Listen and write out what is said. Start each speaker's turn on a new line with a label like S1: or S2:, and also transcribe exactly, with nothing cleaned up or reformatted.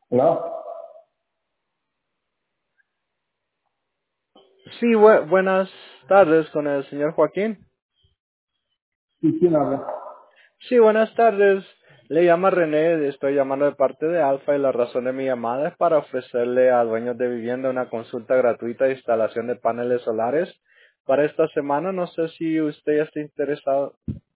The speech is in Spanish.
S1: Hola.
S2: Sí, bu- buenas tardes con el señor Joaquín.
S1: Sí, ¿quién habla?
S2: Sí, buenas tardes. Le llama René, estoy llamando de parte de Alfa y la razón de mi llamada es para ofrecerle a dueños de vivienda una consulta gratuita de instalación de paneles solares para esta semana. No sé si usted ya está interesado.